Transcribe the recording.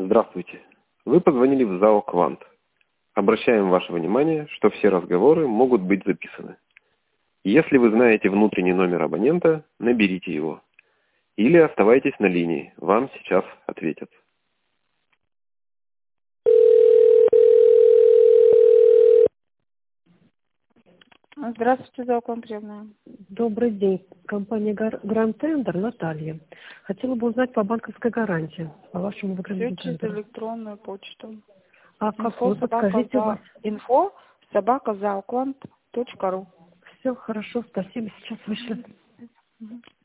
Здравствуйте. Вы позвонили в ЗАО «Квант». Обращаем ваше внимание, что все разговоры могут быть записаны. Если вы знаете внутренний номер абонента, наберите его. Или оставайтесь на линии, вам сейчас ответят. Здравствуйте, ЗАО «Квант» приемная. Добрый день. Компания «Гранд Тендер», Наталья. Хотела бы узнать по банковской гарантии, по вашему Все выгодному через тендеру. электронную почту. А как вы подскажите у вас? Info@zaokvant.ru. Все хорошо, спасибо, сейчас вышлю.